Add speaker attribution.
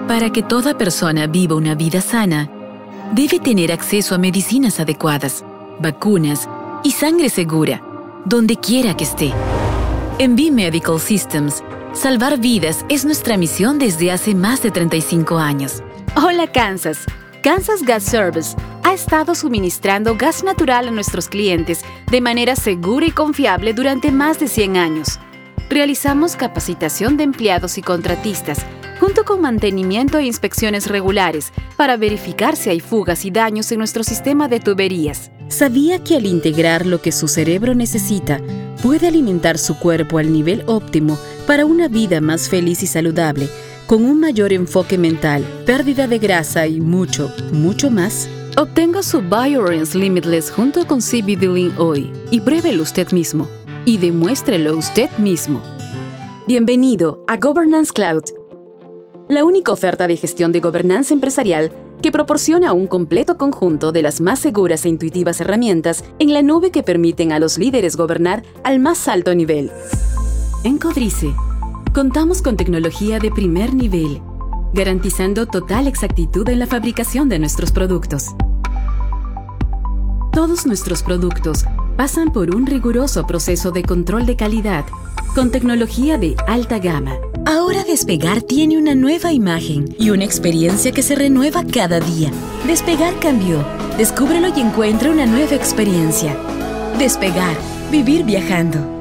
Speaker 1: Para que toda persona viva una vida sana, debe tener acceso a medicinas adecuadas, vacunas y sangre segura, donde quiera que esté. En B-Medical Systems, salvar vidas es nuestra misión desde hace más de 35 años.
Speaker 2: Hola, Kansas. Kansas Gas Service ha estado suministrando gas natural a nuestros clientes de manera segura y confiable durante más de 100 años. Realizamos capacitación de empleados y contratistas, junto con mantenimiento e inspecciones regulares para verificar si hay fugas y daños en nuestro sistema de tuberías.
Speaker 3: ¿Sabía que al integrar lo que su cerebro necesita, puede alimentar su cuerpo al nivel óptimo para una vida más feliz y saludable, con un mayor enfoque mental, pérdida de grasa y mucho, mucho más?
Speaker 2: Obtenga su BioRens Limitless junto con CBD Lean hoy y pruébelo usted mismo. Y demuéstrelo usted mismo.
Speaker 4: Bienvenido a Governance Cloud, la única oferta de gestión de gobernanza empresarial que proporciona un completo conjunto de las más seguras e intuitivas herramientas en la nube que permiten a los líderes gobernar al más alto nivel. En Codrice, contamos con tecnología de primer nivel, garantizando total exactitud en la fabricación de nuestros productos. Todos nuestros productos pasan por un riguroso proceso de control de calidad, con tecnología de alta gama.
Speaker 5: Ahora Despegar tiene una nueva imagen y una experiencia que se renueva cada día. Despegar cambió. Descúbrelo y encuentra una nueva experiencia. Despegar. Vivir viajando.